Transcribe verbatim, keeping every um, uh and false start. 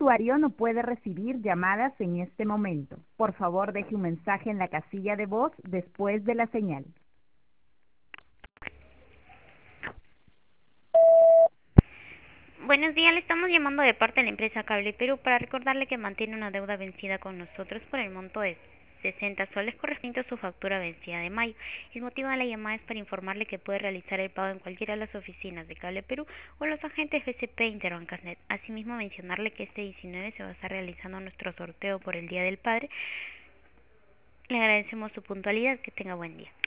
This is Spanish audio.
usuario no puede recibir llamadas en este momento. Por favor, deje un mensaje en la casilla de voz después de la señal. Buenos días, le estamos llamando de parte de la empresa Cable Perú para recordarle que mantiene una deuda vencida con nosotros por el monto de sesenta soles correspondiente a su factura vencida de mayo. El motivo de la llamada es para informarle que puede realizar el pago en cualquiera de las oficinas de Cable Perú o los agentes B C P e Interbancasnet. Asimismo, mencionarle que este diecinueve se va a estar realizando nuestro sorteo por el Día del Padre. Le agradecemos su puntualidad, que tenga buen día.